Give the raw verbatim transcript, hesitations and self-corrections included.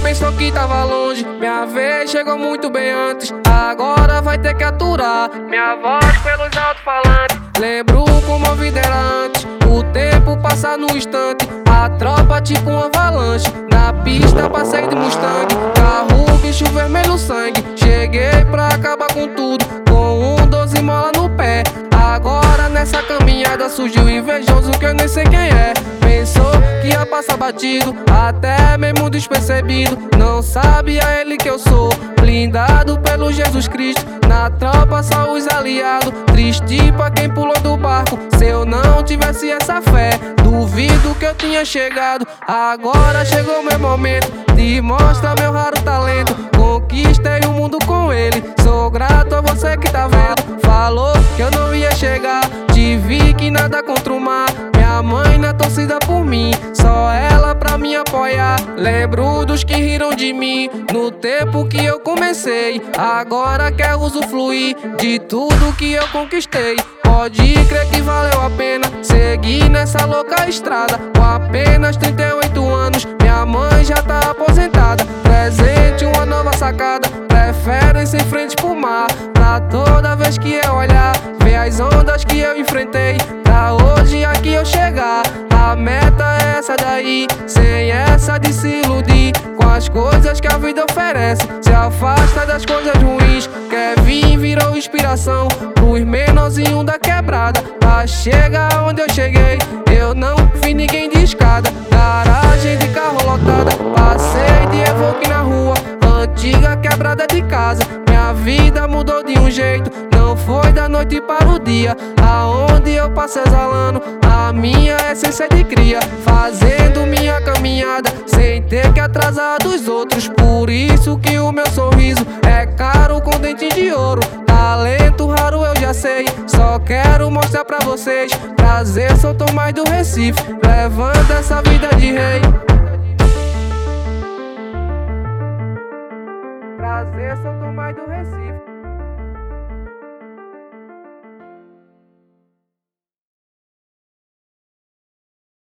pensou que tava longe. Minha vez chegou muito bem antes, agora vai ter que aturar minha voz pelos alto-falantes. Lembro como a vida era antes, o tempo passa no instante. A tropa tipo um avalanche, na pista passei de Mustang. Carro, bicho vermelho, sangue. Cheguei pra acabar com tudo, com um doze mola no pé. Agora nessa caminhada surgiu invejoso que eu nem sei quem é. Pensou que ia passar batido, até mesmo despercebido. Não sabia ele que eu sou blindado pelo Jesus Cristo. Na tropa só os aliados, triste pra quem pulou do barco. Se eu não tivesse essa fé, duvido que eu tinha chegado. Agora chegou meu momento de mostrar meu raro talento. Conquistei o mundo com ele, sou grato a você que tá vendo. Falou que eu não ia chegar, tive que nada contra o mar. Minha mãe na torcida por mim, só ela pra me apoiar. Lembro dos que riram de mim no tempo que eu comecei. Agora quero usufruir de tudo que eu conquistei. Pode crer que valeu a pena seguir nessa louca estrada. Com apenas trinta e oito anos, minha mãe já tá aposentada. Presente uma nova sacada, preferem ser frente pro mar. Pra toda vez que eu olhar, ver as ondas que eu enfrentei, pra hoje aqui eu chegar. A meta é essa daí, sem essa de se iludir com as coisas que a vida oferece. Se afasta das coisas ruins, quer vir, virou inspiração pros menorzinhos da quebrada. Pra chegar onde eu cheguei, eu não vi ninguém de escada. Garagem de carro lotada, passei de Evoque na rua, antiga quebrada de casa. Minha vida mudou de um jeito, não foi da noite para o dia. Aonde eu passo exalando a minha essência de cria, fazendo minha caminhada sem ter que atrasar dos outros. Por isso que o meu sorriso é caro com dente de ouro. Talento raro eu já sei, só quero mostrar pra vocês. Prazer, sou Tomás do Recife, levando essa vida de rei. Prazer, sou Tomás do Recife.